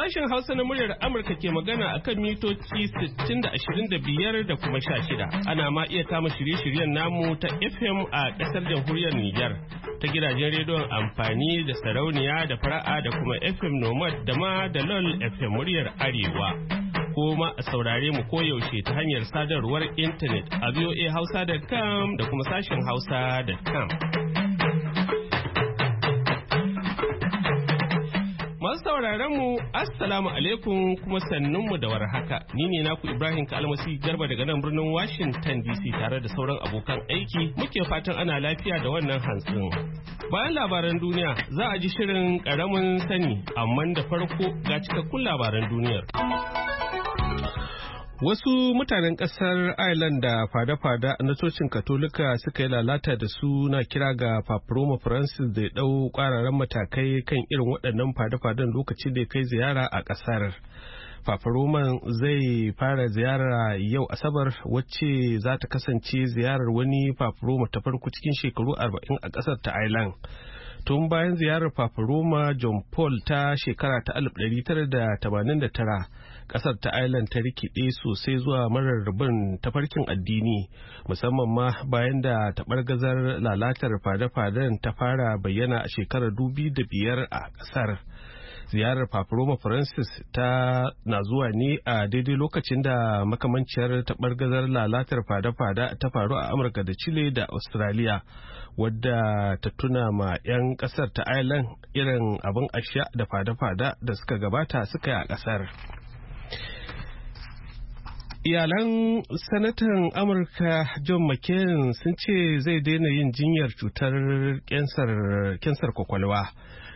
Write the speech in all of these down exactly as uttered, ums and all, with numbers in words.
Sashen Hausa na muryar Amurka ke magana a kan mitoci sittin da ashirin da biyar da kuma sha shida. Ana ma iya kama shirye-shiryen namu ta F M a ƙasar jamhuriyar Nijar ta gidajen rediyon amfani da sarauniya da fara'a da kuma F M Nomad da ma da LOL F M muryar Arewa. Ko ma a saurare mu koyaushe ta hanyar sadarwar intanet a v o a hausa dot com da kuma sashen hausa dot com. Masu sauraron mu assalamu alaikum kuma sannunmu da warhaka. Ni ne naku Ibrahim Kalmasi Garba daga nan birnin Washington D C tare da sauran abokan aiki muke fatan ana lafiya da wannan hantsin. Bayan labaran duniya za a ji shirin karamin sani amma da farko ga cikakkun labaran duniyar. Wasu mutanen ƙasar Ireland da fada-fada na cocin Katolika suka yi lalata da su na kira ga Papa Roma Francis da ya ɗau ƙwararren matakai kan irin waɗannan fada-fadan lokacin da ya kai ziyara a ƙasar. Papa Roma zai fara ziyara yau Asabar wacce za ta kasance ziyarar wani Papa Roma ta farko cikin shekaru arba'in a ƙasar ta Ireland. Tun bayan ziyarar Papa Roma John Paul ta shekara ta alif ɗari tara da tamanin da tara, ƙasar ta Ireland ta rikide sosai zuwa mararrabin tafarkin addini, musamman ma bayan da taɓargazar lalatar fada-fadan ta fara bayyana a shekarar dubi da biyar a ƙasar. Ziyarar Papa Roma Francis ta na zuwa ne a daidai lokacin da makamanciyar taɓargazar lalatar fada-fada ta faru a Amurka da Chile da Australia, wadda ta tuna ma 'yan ƙasar ta Ireland irin abin asha da fada-fada da suka gabata suka yi a ƙasar. Iyalan sanatan Amurka John McCain sun ce zai daina yin jinyar cutar kensar kwakwalwa.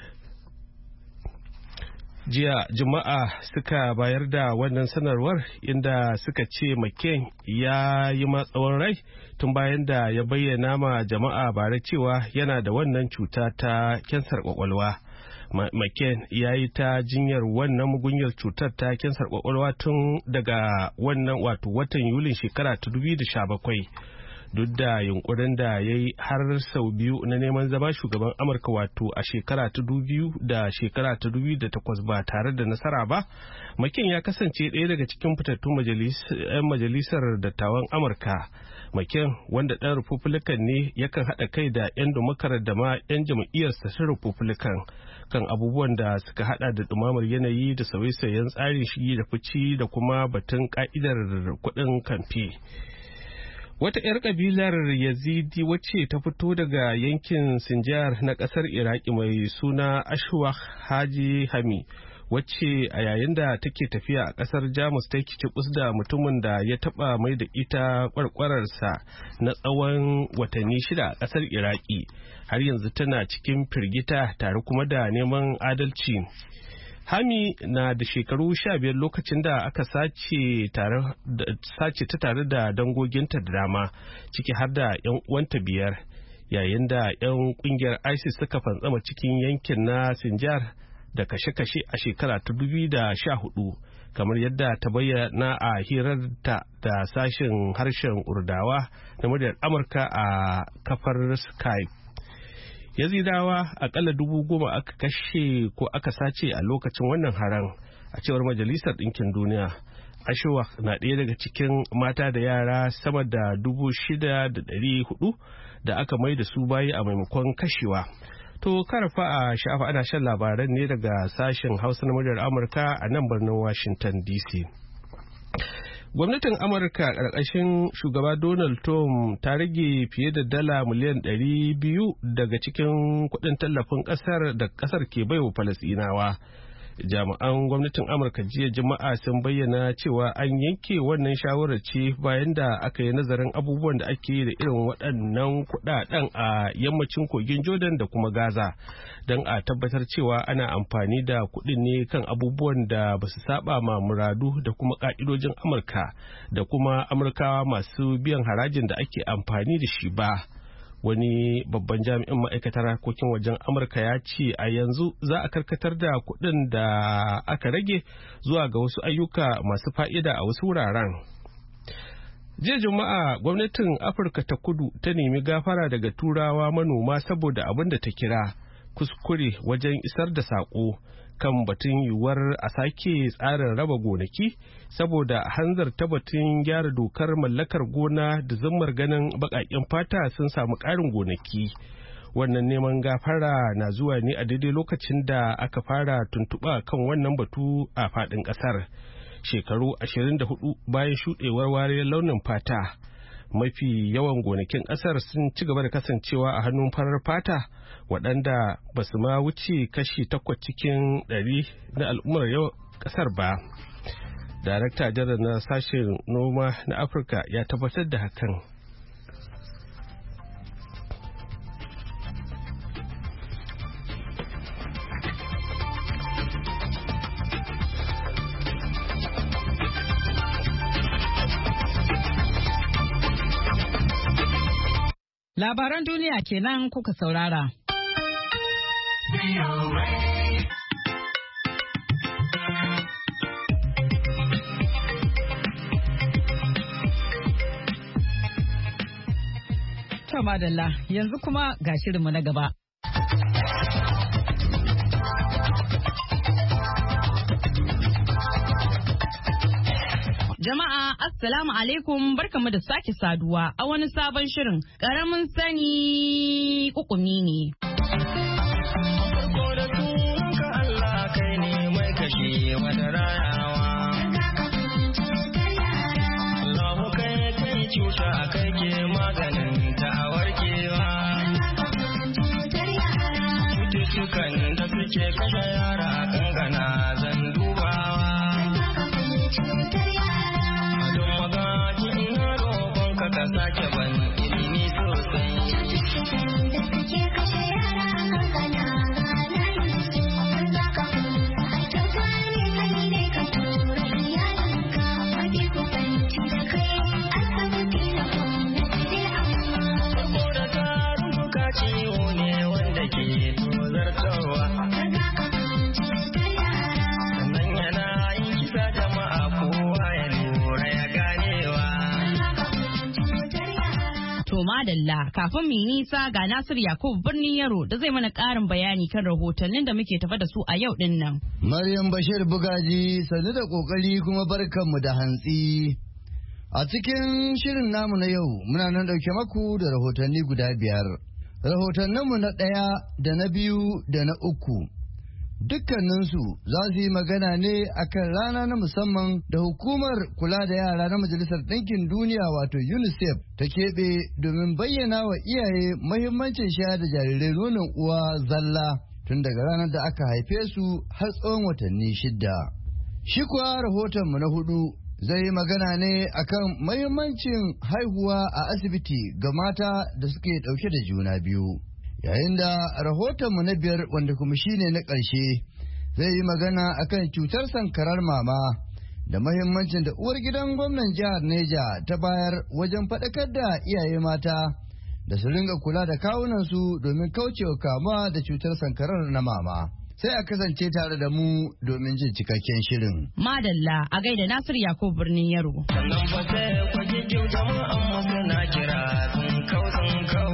Jiya Juma'a suka bayar da wannan sanarwar inda suka ce McCain ya yi matsawon rai tun bayan da ya bayyana ma jama'a bare cewa yana da wannan cuta ta kensar kwakwalwa. McCain ya yi ta jinyar wannan mugunyar cutar ta kensar kwakwalwa tun daga wannan wato watan Yulin shekara ta dubu da sha bakwai. Duk da yunkurin da ya yi har sau biyu na neman zama shugaban Amurka wato a shekara ta dubu da shekara ta dubu da takwas ba tare da nasara ba, McCain ya kasance ɗaya daga cikin fitattun majalisar dattawan Amurka. McCain wanda ɗan Republican ne yakan haɗa kai da 'yan Democrat da ma 'yan jam'iyyarsa ta Republican kan abubuwan da suka haɗa da ɗumamar yanayi da sauye-sauyen tsarin shigi da fici da kuma batun ƙa'idar kuɗin kamfe. Wata 'yar kabilar Yazidi wacce ta fito daga yankin Sinjar na ƙasar Iraki mai suna Ashwa Haji Hami, wacce a yayin da take tafiya a ƙasar Jamus ta kicibus da mutumin da ya taɓa mai da ita kwarkwararsa na tsawon watanni shida a ƙasar Iraki, har yanzu tana cikin firgita tare kuma da neman adalci. Hami na da shekaru sha biyar lokacin da aka sace ta tare da dangoginta da dama, ciki har da 'yan uwanta biyar, yayin da 'yan kungiyar ISIS suka fantsama cikin yankin na Sinjar da kashe-kashe a shekara ta dubu da sha hudu, kamar yadda ta bayyana a hirarta da sashen harshen Urdawa na muryar Amurka a kafar Skype. Yazidawa akalla dubu goma aka kashe ko aka sace a lokacin wannan haran, a cewar Majalisar Ɗinkin Duniya. Ashwa na ɗaya daga cikin mata da yara sama da dubu shida da ɗari hudu da aka mai da su bayi a maimakon kashewa. To karfa a sha'afa ana shan labaran ne daga sashen Hausa na muryar Amurka a nan birnin Washington D C. Gwamnatin Amurka ƙarƙashin shugaba Donald Trump ta rage fiye da dala miliyan ɗari biyu daga cikin kuɗin tallafin ƙasar da ƙasar ke baiwa Falasɗinawa. Jami'an gwamnatin Amurka jiya Juma'a sun bayyana cewa an yanke wannan shawarar ce bayan da aka yi nazarin abubuwan da ake yi da irin waɗannan kuɗaɗen a yammacin kogin Jordan da kuma Gaza, don a tabbatar cewa ana amfani da kuɗin ne kan abubuwan da ba su saba ma muradu da kuma ƙa'idojin Amurka da kuma Amurkawa masu biyan harajin da ake amfani da shi ba. Wani babban jami'in ma'aikatar harkokin wajen Amurka ya ce a yanzu za a karkatar da kuɗin da aka rage zuwa ga wasu ayyuka masu fa'ida a wasu wuraren. Jiya Juma'a gwamnatin Afirka ta Kudu ta nemi gafara daga Turawa manoma saboda abin da ta kira kuskure wajen isar da saƙo kan batun yiwuwar a sake tsarin raba gonaki saboda hanzarta batun gyara dokar mallakar gona da zummar ganin baƙaƙen fata sun samu ƙarin gonaki. Wannan neman gafara na zuwa ne a daidai lokacin da aka fara tuntuɓa kan wannan batu a faɗin ƙasar. Shekaru ashirin da hudu bayan shuɗewar wariyar launin fata, mafi yawan gonakin ƙasar sun ci gaba da kasancewa a hannun farar fata waɗanda ba su ma wuce kashi takwas cikin ɗari na al'ummar yau ƙasar ba. Darakta janar na sashen noma na Afirka ya tabbatar da hakan. Labaran duniya kenan kuka saurara. To madalla, yanzu kuma ga shirinmu na gaba. Jama'a assalamu alaikum, barkamu da sake saduwa a wani sabon shirin karamin sani kukumi ne. Farko da sunanka Allah kai ne mai kashe wata rayawa. Allahu kai kai cuta kai ke maganin ta a warkewa. Cututtukan da suke kashe yara kankana zan dubawa. Ka sake ban ilimi sosai. Cututtukan da suke kashe yara kankana gana yanzu. Za ka kuma a kyauta ne kai ne ka tura iyalinka. Waje ku fahimci da kai asibiti na gwamnati amma. Saboda tarin fuka ciwo ne wanda ke tozartarwa. Za ka fahimci da yara. Sannan yana yin kisa jama'a kowa ya lura ya ganewa. To madalla, kafin mu yi nisa ga Nasir Yakubu birnin Yaro da zai mana ƙarin bayani kan rahotannin da muke tafa da su a yau din nan. Maryam Bashir Bugaji, sanu da kokari kuma barkanmu da hantsi. A cikin shirin namu na yau muna nan dauke maku da rahotanni guda biyar. Rahotanninmu na ɗaya da na biyu da na uku. Dukkaninsu za su yi magana ne akan rana na musamman da hukumar kula da yara na Majalisar Ɗinkin Duniya wato UNICEF ta keɓe domin bayyana wa iyaye mahimmancin shayar da jarirai nonon uwa zalla tun daga ranar da aka haife su har tsawon watanni shidda. Shi kuwa rahotonmu na hudu zai yi magana ne akan mahimmancin haihuwa a asibiti ga mata da suke ɗauke da juna biyu. Yayin da rahotonmu na biyar wanda kuma shine na ƙarshe zai yi magana akan cutar sankarar mama da mahimmancin da uwar gidan gwamnan jihar Neja ta bayar wajen faɗakar da iyaye mata da su ringa kula da kawunansu domin kaucewa kama da cutar sankarar na mama. Sai a kasance tare da mu domin jin cikakken shirin. Madalla a gaida Nasir Yakubu birnin Yaro. Sannan ba sai kwaje kyau jama'an mu suna kira sun kau sun kau.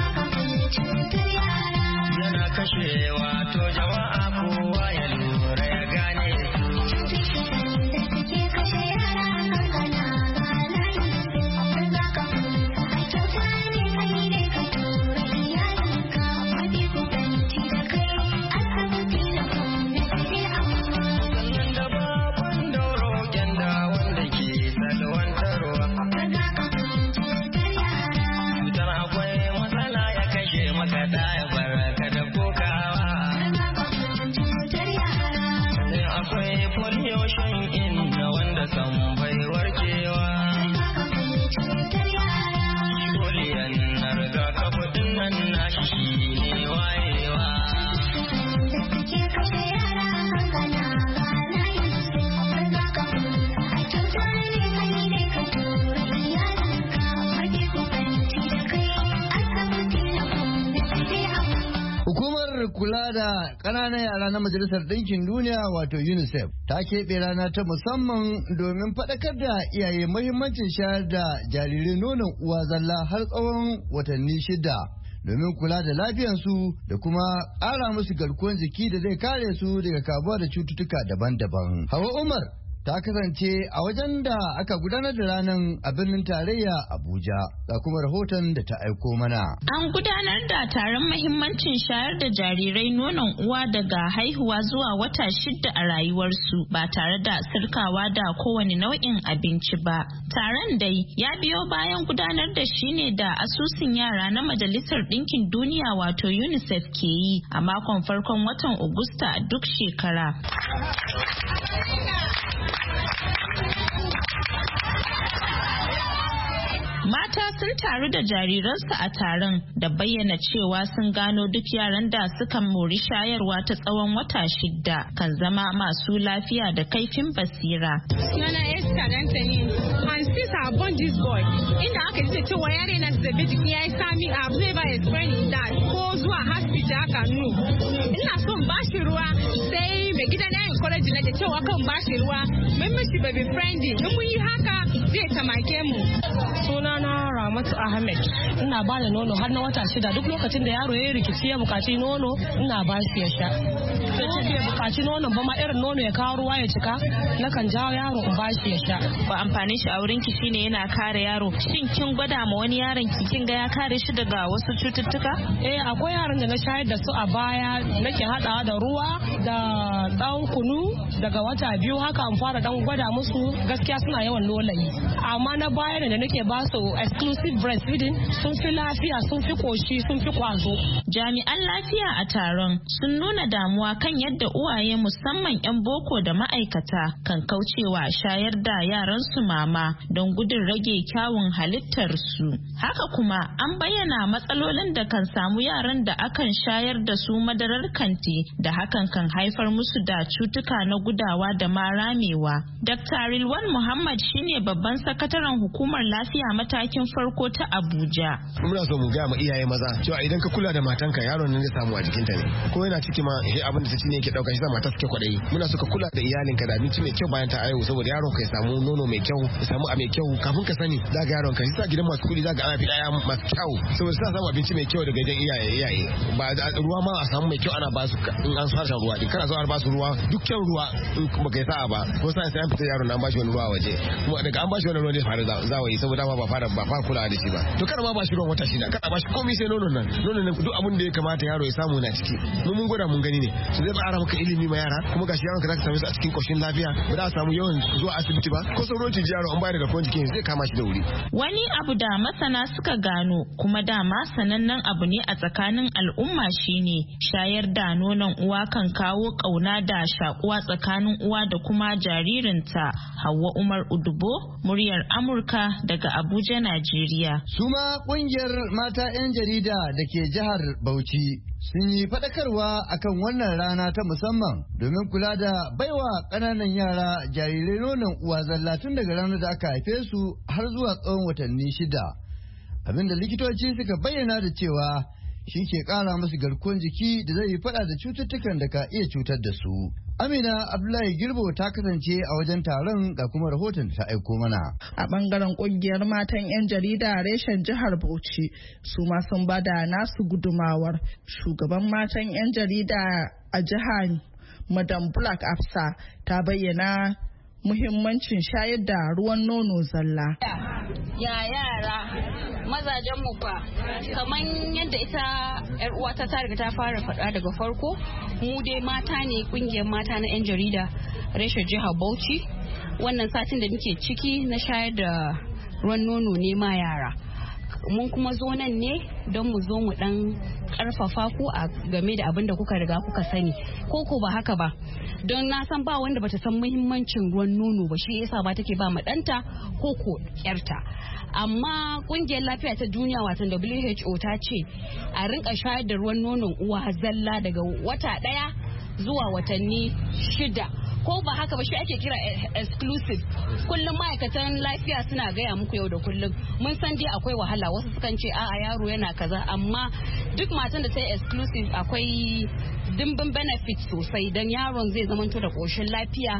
Yana kashewa to jama'a kowa ya lura ya gane su. Cututtukan da suke kashe yara kankana gana yanzu. Za ka kuma a kyauta ne kai ne ka tura iyalinka. Waje ku fahimci da kai asibiti na gwamnati amma. Sannan da babban dauro gyanda wanda ke salwantarwa. Za ka fahimci da yara. Cutar akwai matsala ya kashe maka daya baraka da kokawa. Sai akwai polio shan inna wanda san bai warkewa. Poliyan na riga kafin nan na shi ne wayewa. Hukumar kula da ƙananan yara na Majalisar Ɗinkin Duniya wato UNICEF ta keɓe rana ta musamman domin faɗakar da iyaye muhimmancin shayar da jarirai nonon uwa zalla har tsawon watanni shida domin kula da lafiyansu da kuma ƙara musu garkuwar jiki da zai kare su daga kamuwa da cututtuka daban-daban. Hawa Umar ta kasance a wajen da aka gudanar da ranar a birnin tarayya Abuja, ga kuma rahoton da ta aiko mana. An gudanar da taron mahimmancin shayar da jarirai nonon uwa daga haihuwa zuwa wata shida a rayuwarsu ba tare da sirkawa da kowane nau'in abinci ba. Taron dai ya biyo bayan gudanar da shi ne da asusun yara na Majalisar Ɗinkin Duniya wato UNICEF ke yi a makon farkon watan Agusta duk shekara. Mata sun taru da jariransu a taron da bayyana cewa sun gano duk yaran da suka mori shayarwa ta tsawon wata shida kan zama masu lafiya da kaifin basira. Sunana Esther Dantani, and since I born this boy, inda aka ce cewa yare na zazzabi jiki ya yi sami abu zai ba explain that ko zuwa hospital haka nu. Ina son bashi ruwa sai mai gida na yin college na da cewa kan bashi ruwa, mun mishi baby friendly, in mun yi haka zai tamake mu. Sunana Ramatu Ahmed, ina ba da nono har na wata shida duk lokacin da yaro ya rikici ya bukaci nono ina ba shi ya sha. Sai ce bai bukaci nono ba ma irin nono ya kawo ruwa ya cika, nakan jawo yaro in ba shi ya sha. Ba amfanin shi a wurin ki shine yana kare yaro. Shin kin gwada ma wani yaron ki kin ga ya kare shi daga wasu cututtuka? Eh akwai yaran da na shayar da su a baya nake hadawa da ruwa da dan kunu daga wata biyu haka an fara dan gwada musu gaskiya suna yawan lolayi. Amma na baya da nake ba su exclusive breastfeeding sun fi lafiya sun fi koshi sun fi kwazo. Jami'an lafiya a taron sun nuna damuwa kan yadda uwaye musamman 'yan boko da ma'aikata kan kaucewa shayar da yaransu mama don gudun rage kyawun halittarsu. Haka kuma an bayyana matsalolin da kan samu yaran da akan shayar da su madarar kanti da hakan kan haifar musu da cutuka na gudawa da ma ramewa. Dakta Rilwan Muhammad shine babban sakataren hukumar lafiya matakin farko ta Abuja. Muna so mu gaya ma iyaye maza cewa idan ka kula da matanka yaron nan zai samu a jikinta ne. Ko yana ciki ma eh abin da ta ci ne yake dauka shi sa mata suke kwadayi. Muna so ka kula da iyalinka da abinci mai kyau bayan ta aihu saboda yaron ka ya samu nono mai kyau, ya samu a mai kyau kafin ka sani za ga yaron ka shi sa gidan masu kudi za ga ana fi daya masu kyau saboda sa samu abinci mai kyau daga gidan iyaye iyaye. Ba ruwa ma a samu mai kyau ana ba su in an fara shan ruwa din kana so a ba su ruwa dukkan ruwa in ba kai sa'a ba ko sai sai an fita yaron nan ba shi wani ruwa waje. Kuma daga an ba shi wani ruwa zai fara zawayi saboda ba fara ba fara kula da shi ba. To kada ma ba shi ruwan wata shida kada ba shi komai sai nonon nan nonon nan duk abin da ya kamata yaro ya samu na ciki mun mun gwada mun gani ne su zai ƙara maka ilimi ma yara kuma gashi yaron ka zaka same su a cikin koshin lafiya ba za a samu yawan zuwa asibiti ba ko sauran ci yaro an bayar da kwan jikin zai kama shi da wuri. Wani abu da masana suka gano kuma dama sanannen abu ne a tsakanin al'umma shine shayar da nonon uwa kan kawo kauna da shakuwa tsakanin uwa da kuma jaririnta. Hauwa Umar Udubo, muryar Amurka daga Abuja, Najeriya. Suma kungiyar mata 'yan jarida da ke jihar Bauchi sun yi faɗakarwa akan wannan rana ta musamman domin kula da baiwa ƙananan yara jarirai nonon uwa zalla tun daga ranar da aka haife su har zuwa tsawon watanni shida. Abinda likitoci suka bayyana da cewa shi ke ƙara musu garkuwar jiki da zai yi faɗa da cututtukan da ka iya cutar da su. Amina Abdullahi Girbo ta kasance a wajen taron ga kuma rahoton da ta aiko mana. A bangaren kungiyar matan 'yan jarida reshen jihar Bauchi su ma sun bada nasu gudumawar. Shugaban matan 'yan jarida a jihar Madam Black Afsa ta bayyana muhimmancin shayar da ruwan nono zalla. Ya yara mazajen mu fa kamar yadda ita yar uwata ta riga ta fara faɗa daga farko mu dai mata ne kungiyar mata na 'yan jarida reshen jihar Bauchi wannan satin da muke ciki na shayar da ruwan nono ne ma yara mun kuma zo nan ne don mu zo mu dan karfafa ku a game da abin da kuka riga kuka sani ko ko ba haka ba don na san ba wanda bata san muhimmancin ruwan nono ba shi yasa ba take ba ma danta ko ko yarta amma kungiyar lafiya ta duniya watan W H O ta ce a rinka shayar da ruwan nonon uwa zalla daga wata daya zuwa watanni shida ko ba haka ba shi ake kira exclusive kullum ma'aikatan lafiya suna gaya muku yau da kullum mun san dai akwai wahala wasu sukan ce a'a yaro yana kaza amma duk matan da ta yi exclusive akwai dimbin benefit sosai don yaron zai zamanto da koshin lafiya,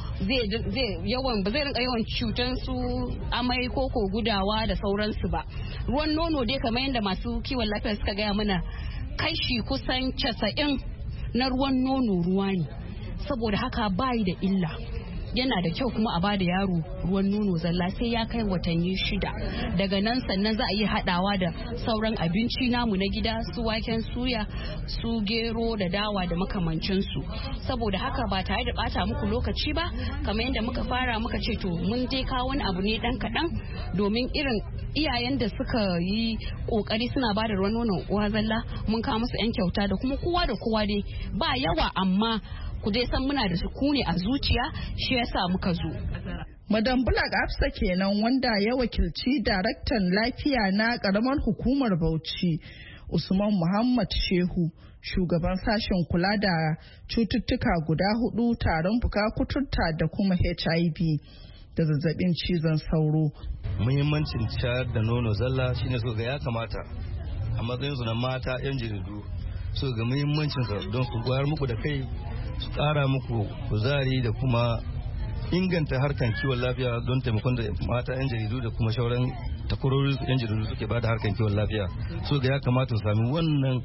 zai yawan ba zai rinka yawan cutan su amai ko ko gudawa da sauransu ba. Ruwan nono dai kamar yadda masu kiwon lafiya suka gaya mana kashi kusan casa'in na ruwan nono ruwa ne, saboda haka bayi da illa. Yana da kyau kuma a bada yaro ruwan nono zalla sai ya kai watanni shida, daga nan sannan za a yi hadawa da sauran abinci namu na gida, su waken suya, su gero da dawa da makamancinsu. Saboda haka ba tare da bata muku lokaci ba, kamar yadda muka fara muka ce to mun dai kawo wani abu ne dan kaɗan domin irin iyayen da suka yi kokari suna bada ruwan nono uwa zalla, mun kawo musu yan kyauta da kuma kowa da kowa dai ba yawa, amma ku dai san muna da sukuni a zuciya, shi yasa muka zo. Madam Black Afsa kenan wanda ya wakilci daraktan lafiya na karamar hukumar Bauchi, Usman Muhammad Shehu, shugaban sashen kula da cututtuka guda hudu, tarin fuka, kuturta da kuma H I V da zazzabin cizon sauro. Muhimmancin shayar da nono zalla shine so ga ya kamata a matsayin su na mata yan jaridu so ga muhimmancin sa don su gwayar muku da kai, su ƙara muku kuzari da kuma inganta harkan kiwon lafiya don taimakon da mata 'yan jaridu da kuma shauran takwarori 'yan jaridu suke bada harkan kiwon lafiya. So ga ya kamata su sami wannan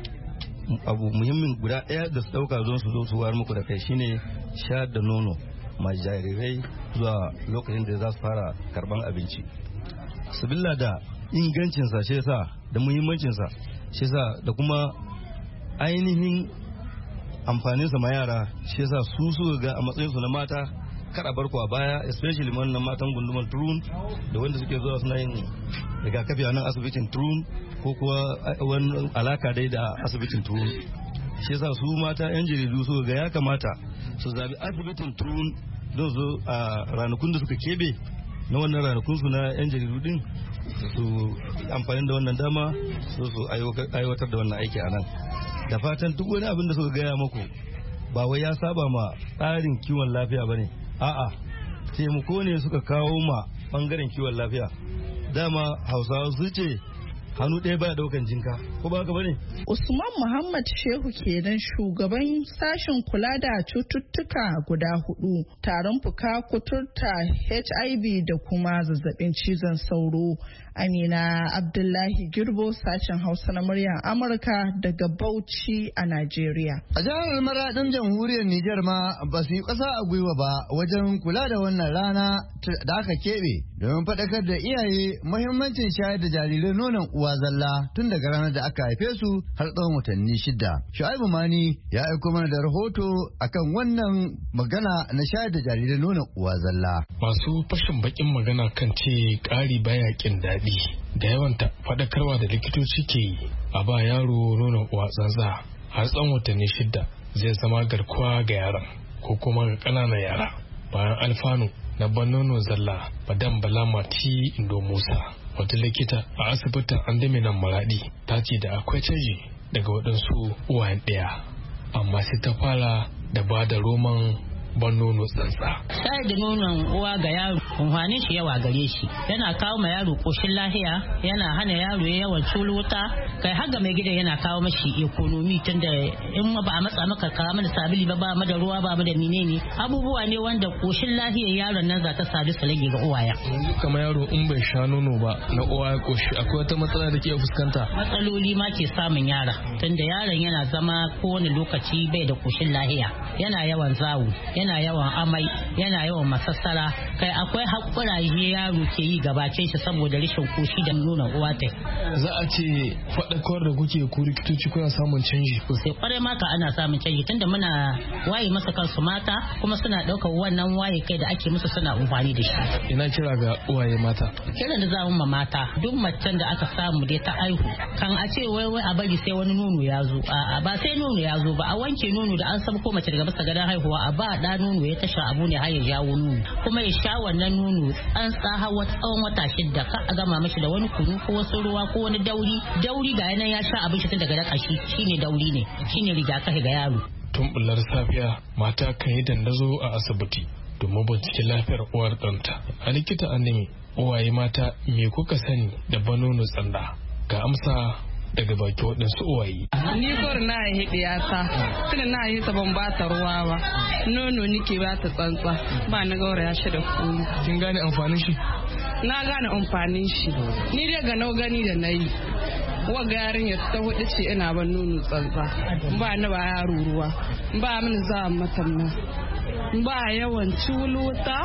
abu muhimmin guda ɗaya da su ɗauka don su zo su wayar muku da kai shine shayar da nono ma jarirai zuwa lokacin da za su fara karban abinci. Sabilla da ingancinsa shi yasa da muhimmancinsa shi yasa da kuma ainihin amfaninsa ma yara shi yasa su su ga a matsayinsu na mata kar a barku a baya, especially wannan matan gundumar Turun da wanda suke zuwa suna yin rigakafi a nan asibitin Turun ko kuwa wani alaka dai da asibitin Turun. Shi yasa su mata yan jaridu su ga ya kamata su zabi asibitin Turun don su a ranakun da suka kebe na wannan ranakun su na yan jaridu din su amfani da wannan dama su su aiwatar da wannan aiki a nan. Da fatan duk wani abin da suka gaya muku ba wai ya saba ma tsarin kiwon lafiya bane, a'a taimako ne suka kawo ma bangaren kiwon lafiya. Dama Hausawa su ce hannu ɗaya baya daukan jinka, ko ba haka bane? Usman Muhammad Shehu kenan, shugaban sashen kula da cututtuka guda hudu, tarin fuka, kuturta, H I V da kuma zazzabin cizon sauro. Amina Abdullahi Girbo, sashen Hausa na muryar Amurka daga Bauchi a Najeriya. A jihar Maradin jamhuriyar Nijar ma ba su yi ƙasa a gwiwa ba wajen kula da wannan rana da aka keɓe domin faɗakar da iyaye muhimmancin shayar da jarirai nonon uwa zalla tun daga ranar da aka haife su har tsawon watanni shida. Shu'aibu Mani ya aiko mana da rahoto akan wannan magana na shayar da jarirai nonon uwa zalla. Masu fashin bakin magana kan ce ƙari baya kin daɗi. Da yawanta faɗakarwa da likitoci ke yi a ba yaro nonon uwa tsantsa har tsawon watanni shida zai zama garkuwa ga yaron ko kuma ga ƙananan yara. Bayan alfanu na ban nono zalla, Madam Bala Mati Indo Musa, wata likita a asibitin Andaminan Maradi, ta ce da akwai canji daga waɗansu uwayen ɗaya, amma sai ta fara da ba da roman ban nono tsantsa. Shayar da nonon uwa ga yaro amfanin shi yawa gare shi, yana kawo ma yaro koshin lahiya, yana hana yaro ya yawan wuta, kai har ga mai gidan yana kawo mashi ekonomi, tunda in ba a matsa maka kawo mana sabili ba, ba mu da ruwa, ba mu da menene, abubuwa ne wanda koshin lahiyar yaron nan za ta sadu su rage ga uwaya. Yanzu kamar yaro in bai sha nono ba na uwa ya koshi, akwai wata matsala da ke fuskanta? Matsaloli ma ke samun yara, tunda yaron yana zama kowane lokaci bai da koshin lahiya, yana yawan zawo, yana yawan amai, yana yawan masassara, kai akwai haƙuraje yaro ke yi gabacin shi saboda rashin koshi da nuna uwa ta. Za a ce faɗakar da kuke ku likitoci kuna samun canji? Sai kwarai maka ana samun canji tunda muna waye masa kansu mata kuma suna ɗaukar wannan waye kai da ake musu suna amfani da shi. Ina kira ga uwaye mata. Kiran da za mu ma mata, duk macen da aka samu dai ta aihu kan a ce wai wai a bari sai wani nono ya zo, a'a ba sai nono ya zo ba, a wanke nono da an san ko mace daga bisa gadon haihuwa a ba da nono ya tasha abu ne har ya jawo nono, kuma ya sha wannan nono an tsaha tsawon wata shida, ka a gama mashi da wani kunu ko wasu ruwa ko wani dauri dauri ga yanan ya sha abin shi tun daga dakashi, shine dauri ne, shine rigakafi ga yaro. Tun bullar safiya mata kan yi dandazo a asibiti domin binciken lafiyar uwar ɗanta. A likita an nemi uwaye mata me kuka sani da ban nono tsanda? Ga amsa daga baki waɗansu uwaye. Ni kawai na yi ɗiyata, tunda na yi ta ban ba ta ruwa ba, nono nike ba ta tsantsa, ba na gauraya shi da kunu. Kin gane amfanin shi? Na gane amfanin shi, ni dai ga nau gani da na yi. Waga yarinya ta hudu ce ina ban nono tsantsa, ba ni ba yaro ruwa, ba mini za mata ba yawan ciwuluta,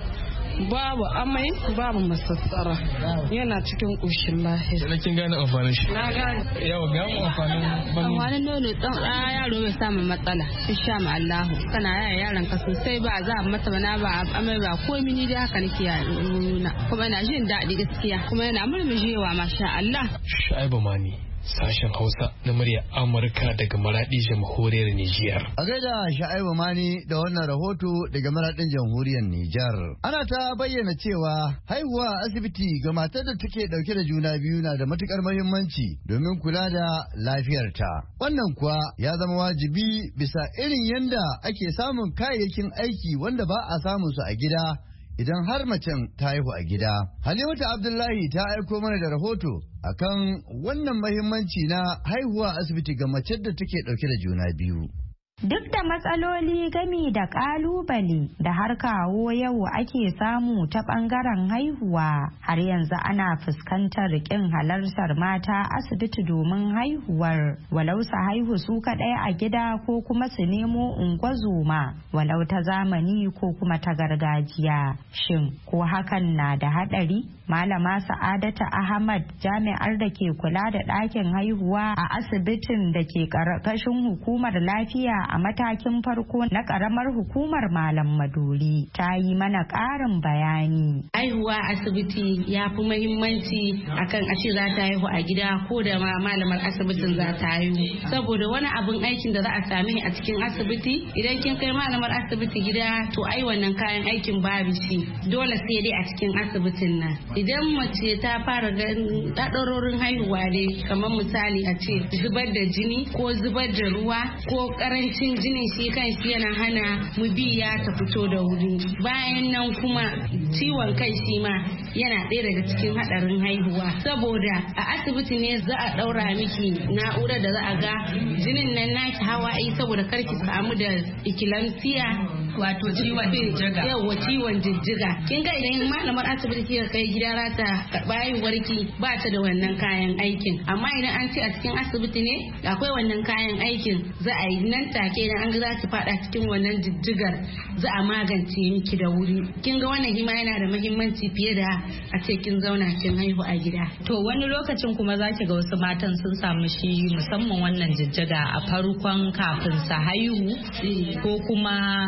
babu amai, babu masassara, yana cikin ƙoshin lahiya. Sannan kin gane amfanin shi? Na gane. Yawa ga mu amfanin ban nono. Amfanin nono dan yaro bai samu matsala, insha ma Allahu. Kana yaya yaron ka sosai ba za a mata bana ba amai ba komai ni da haka nake nuna. Kuma ina jin daɗi gaskiya, kuma yana murmushewa masha Allah. Shaibu Mani. Sashen Hausa na murya Amurka daga Maradi jamhuriyar Nijar. A gaida Sha'ibu Mani da wannan rahoto daga Maradin jamhuriyar Nijar. Ana ta bayyana cewa haihuwa a asibiti ga matar da take dauke da juna biyu na da matukar muhimmanci domin kula da lafiyarta. Wannan kuwa ya zama wajibi bisa irin yanda ake samun kayayyakin aiki wanda ba a samun su a gida idan har macen ta haihu a gida. Halimatu Abdullahi ta aiko mana da rahoto akan wannan mahimmanci na haihuwa asibiti ga mace da take dauke da juna biyu. Duk da matsaloli gami da kalubale da har kawo yau ake samu ta bangaren haihuwa, har yanzu ana fuskantar kin halartar mata asibiti domin haihuwar, walau su haihu su kaɗai a gida ko kuma su nemo ungwazoma, walau ta zamani ko kuma ta gargajiya. Shin ko hakan na da haɗari? Malama Sa'adatu Ahmad, jami'ar da ke kula da ɗakin haihuwa a asibitin da ke ƙarƙashin hukumar lafiya a matakin farko na ƙaramar hukumar Malam Maduri, ta yi mana ƙarin bayani. Haihuwa asibiti ya fi muhimmanci akan a ce za ta haihu a gida ko da ma malamar asibitin za ta haihu. Saboda wani abun aikin da za a sami a cikin asibiti, idan kin kai malamar asibiti gida to ai wannan kayan aikin babu shi. Dole sai dai a cikin asibitin nan. Idan mace ta fara ganin ɗaɗarorin haihuwa ne, kamar misali a ce zubar da jini ko zubar da ruwa ko karancin jinin shi kan shi yana hana mubiya ta fito da wuri. Bayan nan kuma ciwon kai shi ma yana ɗaya daga cikin haɗarin haihuwa, saboda a asibiti ne za a ɗaura miki na'urar da za a ga jinin nan naki hawaye saboda karki samu da ikilansiya, wato ciwon jijjiga. Yawa ciwon jijjiga. Kin ga idan malamar asibiti kika kai gida za ta karɓa haihuwarki ba ta da wannan kayan aikin, amma idan an ce a cikin asibiti ne akwai wannan kayan aikin, za a yi nan take idan an ga za ki faɗa cikin wannan jijjigar za a magance miki da wuri. Kin ga wannan hima yana da muhimmanci fiye da a ce kin zauna kin haihu a gida. To wani lokacin kuma za ki ga wasu matan sun samu shi musamman wannan jijjiga a farkon kafin su haihu ko kuma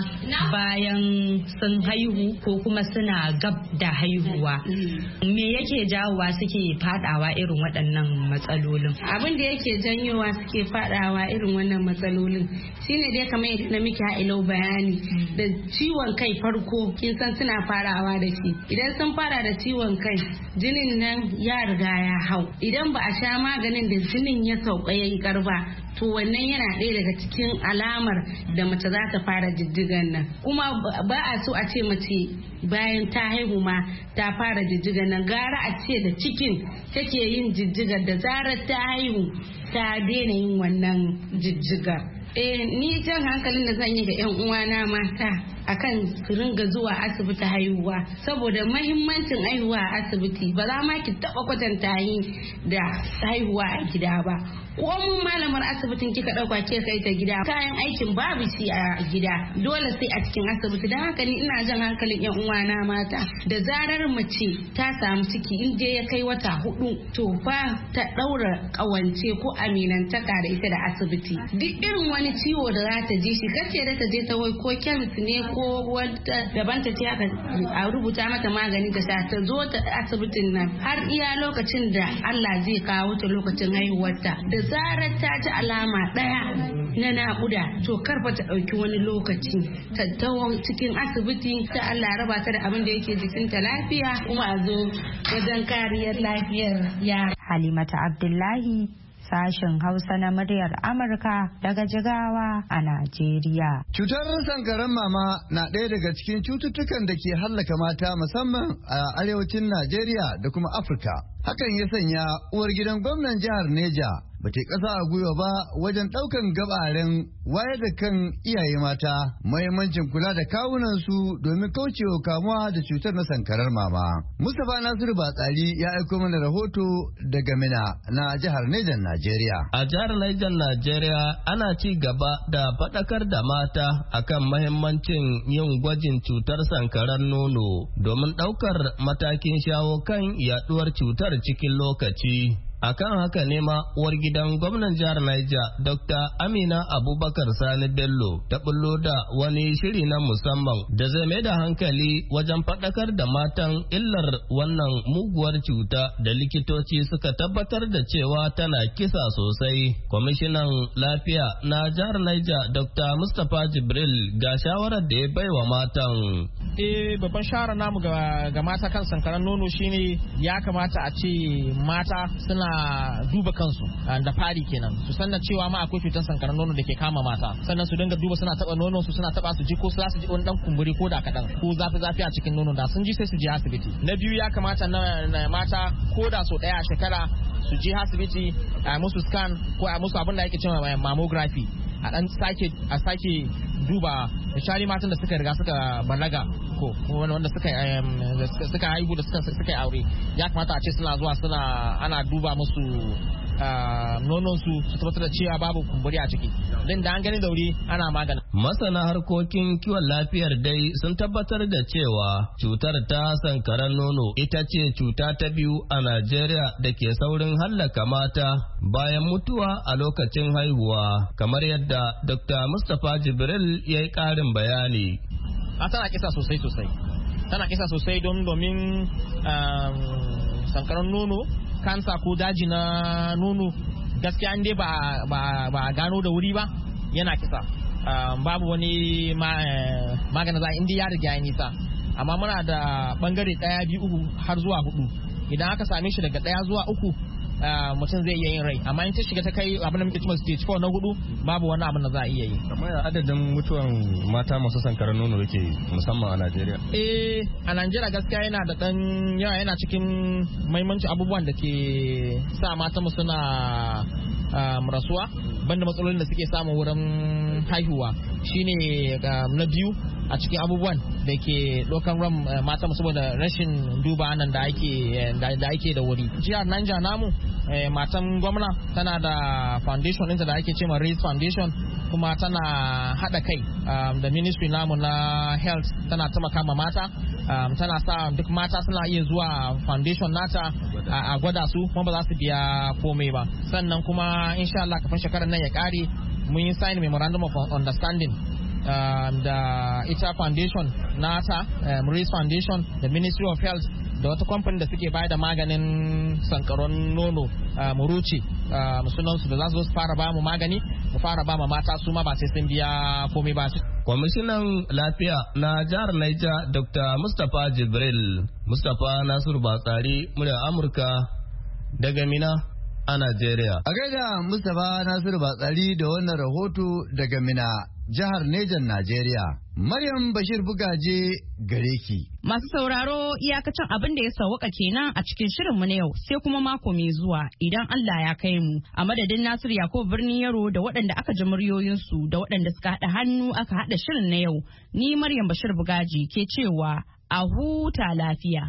bayan sun haihu ko kuma suna gab da haihuwa. Me yake jawowa suke fadawa irin waɗannan matsalolin? Abin da yake janyowa suke fadawa irin wannan matsalolin shine dai kamar yadda na miki ha'ilau bayani da ciwon kai farko kin san suna farawa da shi. Idan sun fara da ciwon kai, jinin nan ya riga ya hau. Idan ba a sha maganin da jinin ya sauka ya yi karba, to wannan yana ɗaya daga cikin alamar da mace za ta fara jijjigan nan. Kuma ba a so a ce mace bayan ta haihu ma ta fara jijjigan nan, gara a ce da cikin take yin jijjigar, da zarar ta haihu ta daina yin wannan jijjigar. Eh, ni jan hankalin da zan yi ga 'yan uwana mata akan su ringa zuwa asibiti haihuwa, saboda mahimmancin haihuwa a asibiti ba za ma ki taba kwatanta yi da haihuwa a gida ba. Ko mun malamar asibitin kika dauka ke kai ta gida, kayan aikin babu shi a gida, dole sai a cikin asibiti. Dan haka ni ina jan hankalin yan uwana mata, da zarar mace ta samu ciki in je ya kai wata hudu, to fa ta daura kawance ko aminantaka da ita da asibiti. Duk irin wani ciwo da za ta ji shi, kace da ta je ta wai ko kemis ne ko wata daban ta ce aka a rubuta mata magani ta sha, ta zo ta asibitin nan har iya lokacin da Allah zai kawo ta lokacin haihuwarta. Da zarar ta ji alama ɗaya na naƙuda, to karfa ta ɗauki wani lokaci ta taho cikin asibiti, ta Allah raba ta da abin da yake jikinta lafiya, kuma a zo wajen kariyar lafiyar yara. Halimatu Abdullahi, sashen Hausa na muryar Amurka daga Jigawa a Najeriya. Cutar sankaran mama na ɗaya daga cikin cututtukan da ke hallaka mata musamman a arewacin Najeriya da kuma Afirka. Hakan ya sanya uwar gidan gwamnan jihar Neja, ba ta ƙasa a gwiwa ba wajen ɗaukan gabaren wayar da kan iyaye mata mahimmancin kula da kawunansu domin kaucewa kamuwa da cutar na sankarar mama. Mustapha Nasiru Batsari ya aiko mana rahoto daga Mina na jihar Niger Najeriya. A jihar Niger Najeriya ana ci gaba da faɗakar da mata akan mahimmancin yin gwajin cutar sankarar nono domin ɗaukar matakin shawo kan yaɗuwar cutar cikin lokaci. Akan haka ne ma uwar gidan gwamnan jihar Niger Doctor Amina Abubakar Sani Bello ta bullo da wani shiri na musamman da zai mai da hankali wajen faɗakar da matan illar wannan muguwar cuta da likitoci suka tabbatar da cewa tana kisa sosai. Kwamishinan lafiya na jihar Niger Doctor Mustapha Jibril ga shawarar da ya baiwa matan. Eh babban shawara namu ga, ga mata kan sankaran nono shine ya kamata a ce mata suna duba kansu da fari kenan su sanna cewa ma akwai cutar sankaran nono da ke kama mata sannan su dinga duba suna taba nono su suna taba su ji ko su za su ji wani dan kumburi ko da kadan ko zafi zafi a cikin nono da sun ji sai su je asibiti. Na biyu ya kamata na mata ko da so daya a shekara su je asibiti a musu scan ko a musu abin da ake cewa mammography a dan sake a sake duba misali matan da suka riga suka balaga ko wanda suka suka haihu da suka suka aure ya kamata a ce suna zuwa suna ana duba musu nonon su su tabbatar da cewa babu kumburi a ciki din da an gani da wuri ana magana. Masana harkokin kiwon lafiyar dai sun tabbatar da cewa cutar ta sankaran nono ita ce cuta ta biyu a Najeriya da ke saurin hallaka mata bayan mutuwa a lokacin haihuwa kamar yadda Doctor Mustapha Jibril ya yi ƙarin bayani. A tana kisa sosai sosai tana kisa sosai don domin sankaran nono kansa ko daji na nono gaskiya dai ba ba gano da wuri ba yana kisa babu wani magana za inda ya riga ya nisa amma muna da bangare daya biyu uku har zuwa hudu idan aka same shi daga daya zuwa uku mutum zai iya yin rai amma in ta shiga ta kai abin da muke cewa stage four na hudu babu wani abin da za a iya yi. Kamar adadin mutuwan mata masu sankarar nono yake musamman a Najeriya? Eh a Najeriya gaskiya yana da dan yawa yana cikin maimancin abubuwan da ke sa mata mu suna rasuwa banda matsalolin da suke samu wurin haihuwa shine na biyu a cikin abubuwan da ke ɗaukan ran mata saboda rashin duba nan da ake da ake da wuri. Jihar Niger namu matan gwamna tana da foundation ɗinta da ake cewa Raise Foundation kuma tana haɗa kai da ministry namu na health tana taimaka ma mata tana sa duk mata suna iya zuwa foundation nata a gwada su kuma ba za su biya komai ba sannan kuma insha Allah kafin shekarar nan ya kare mun yi sign memorandum of understanding Um, da ita foundation nata um, Raise Foundation da Ministry of Health da wata kamfani da suke bayar da maganin sankaron nono muruci sunansu da za su fara ba mu magani mu fara ba ma mata su ma ba sai sun biya komai ba. Kwamishinan lafiya na jihar Niger Doctor Mustapha Jibril Mustapha Nasiru Batsari murya Amurka daga Mina a Najeriya. A gaida Mustapha Nasiru Batsari da wannan rahoto daga Mina jihar Nejan Najeriya. Maryam Bashir Bugaje gare ki. Masu sauraro iyakacin abin da ya sauka kenan a cikin shirinmu na yau sai kuma mako mai zuwa idan Allah ya kai mu. A madadin Nasir Yakubu Birnin Yaro da waɗanda aka ji muryoyinsu da waɗanda suka haɗa hannu aka haɗa shirin na yau. Ni Maryam Bashir Bugaji ke cewa a huta lafiya.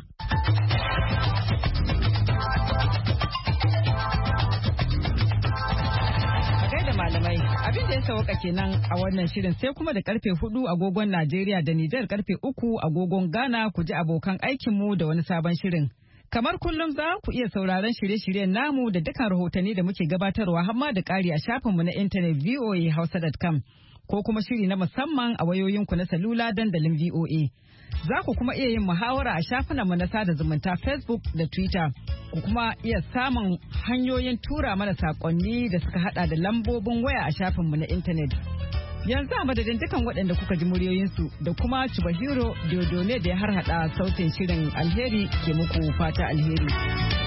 Malamai abin da ya sauka kenan a wannan shirin sai kuma da karfe hudu agogon Najeriya da Nijar karfe uku agogon Ghana ku ji abokan aikinmu da wani sabon shirin. Kamar kullum za ku iya sauraron shirye-shiryen namu da dukkan rahotanni da muke gabatarwa hamma da ƙari a shafinmu na intanet v o a hausa dot com ko kuma shiri na musamman a wayoyinku na salula dandalin V O A. Za ku kuma iya yin muhawara a shafinanmu na sada zumunta Facebook da Twitter. Ku kuma iya samun hanyoyin tura mana saƙonni da suka hada da lambobin waya a shafinmu na intanet. Yanzu a madadin dukan waɗanda kuka ji muryoyinsu da kuma Chubahiro Diodone da ya harhaɗa sautin shirin alheri ke muku fata alheri.